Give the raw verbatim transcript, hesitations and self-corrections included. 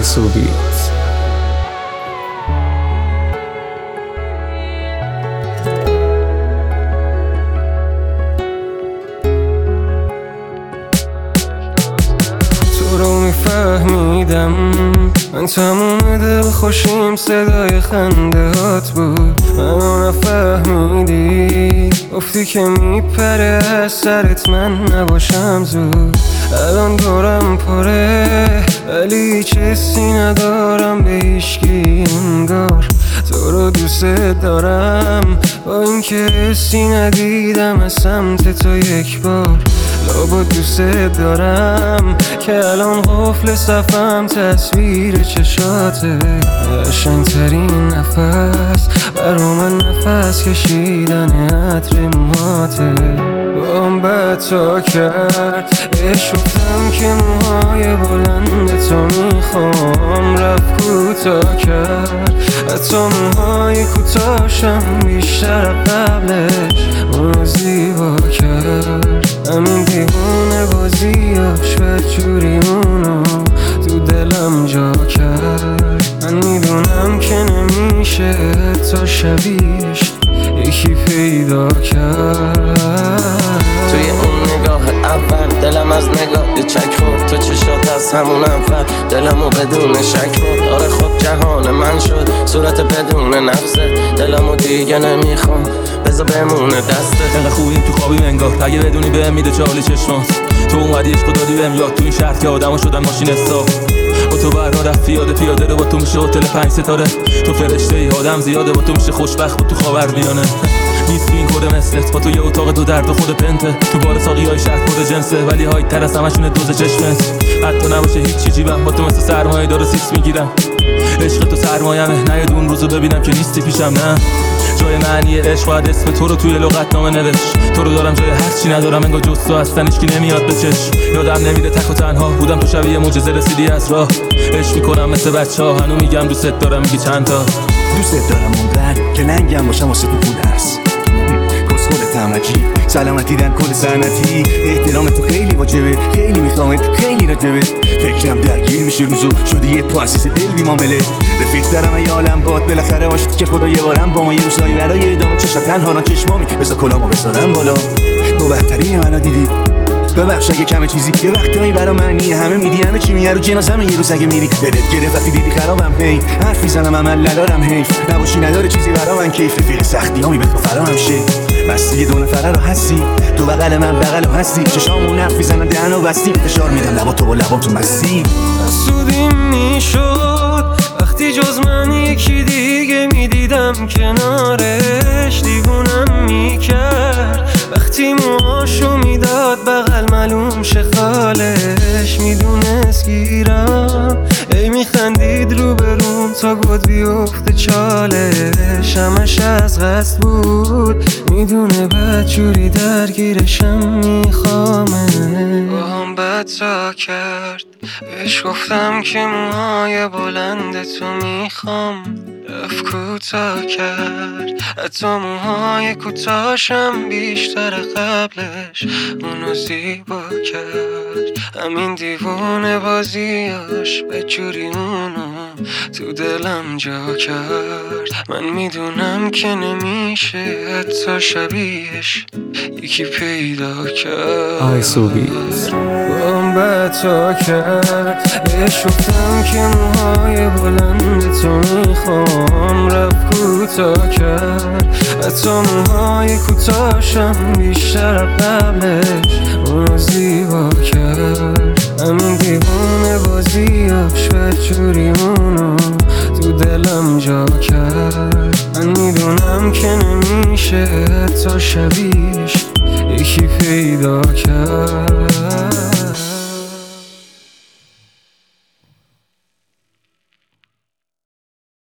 آیسوبیت. تو رو میفهمیدم، من تموم دل خوشیم صدای خنده هات بود. منو نفهمیدی، گفتی که میپره از سرت من نباشم زود. الان دورم پره ولی هیچ حسی ندارم به هیچکی انگار. تو رو دوست دارم با اینکه حسی ندیدم از سمت تو یک بار. لابد دوست دارم که الان قفل صفم تصویر چشاته. قشنگترین نفس برا من نفس کشیدن عطر موهاته. با هم بد تا کرد بهش گفتم که موهای بلند تو میخوام، رفت کوتا کرد حتی موهای کوتاشم بیشتر قبلش اونو زیبا کرد. همین دیوونه بازیاش بدجوری اونو تو دلم جا کرد. من میدونم که نمیشه تا شبیهش یکی پیدا کرد. توی اون نگاه اول دلم از نگاه یه چک خورد، تو چشات از همون اول دلمو بدون شک خورد. آره خب جهان من شد صورت بدون نفست، دلمو دیگه نمیخوام بذار بمونه دسته. انقدر خوبیم تو خوابیم انگار، اگه بدونی بهم میده چالی چشمات. تو اومدی عشق دادی بهم یاد، تو این شهر که آدما شدن ماشین حساب. با تو برها رفت پیاده پیاده رو، با تو میشه هتل پنج ستاره. تو فرشته ای آدم زیاده، با تو میشه خوشبخت بود تو خاورمیانه. نیست تو این کد مثلت، با تو یه اتاق دو درد و خود پنته. تو بار ساقی های شهر کد جنسه ولی های تر از همشونه دوز چشمت. حتی نباشه هیچ چی جیبم، با تو مثل سرمایه داره سیس میگیرم. عشق تو سرمایمه، نیاد اون روزو ببینم که نیستی پیشم. نه جای معنی عشق باید اسم تو رو توی لغتنامه نوشت. تو رو دارم جای هر چی ندارم، انگار جز تو هستن هیچکی نمیاد به چشم. یادم نمیره تک و تنها بودم تو شبیه معجزه رسیدی از راه. عشق میکنم مثل بچه‌ها، هنو میگم دوست دارم میگی چند تا. دوست دارم اونقدر که لنگم باشم واسه تو پول هست. کس خودتم عجیب سلامتی در کل سنتی. احترام تو خیلی واجبه، خیلی میخوامت خیلی راجبه. فکرم درگیر میشه روزو شده یه تاسیس دل بی معامله. رفیق دارم ای عالم باد بالاخره باشید که خدا یه بارم با ما یه روزایی برای ادامه چشم تنها را چشمامی بذار کلامو بذارم بالا. تو بهترین منو دیدی ببخش اگه کمه چیزی یه وقتایی برا منی. همه میدی همه چی میاره رو جنازم یه روز اگه میری دلت گرفت وقتی دیدی خرابم هی حرف میزنم عمل ندارم حیف نباشی نداره چیزی برا من کیف. رفیق سختی هامی بهت فرام شه بستی یه دونه فرا رو هستی تو بغل من بغل رو هستی. چشامون حرف میزنن دهن و بستی فشار میدم لبا تو با لبا تو مستی. حسودیم میشد وقتی جز من یکی دیگه میدیدم کنارش. دیوونم میکرد وقتی موهاشو میداد بغل معلوم شه خالش. میدونست گیرم ای میخندید رو برون تا گد بیفته چالش. همش از قصد بود میدونه بدجوری درگیرشم میخوامه. با هم بد تا کرد بهش گفتم که موهای بلند تو میخوام، رفت کوتا کرد حتی موهای کوتاشم بیشتر قبلش اونو زیبا کرد. همین دیوونه بازیاش بدجوری اونو تو دلم جا کرد. من میدونم که نمیشه حتی شبیهش یکی پیدا کرد. آیسوبیت. با هم بد تا کرد بهش گفتم که موهای بلند تو میخوام، رفت کوتا کرد حتی موهای کوتاشم بیشتر قبلش اونو زیبا کرد. همین دیوونه بازیاش بدجوری اونو تو دلم جا کرد. من میدونم که نمیشه حتی شبیهش یکی پیدا کرد.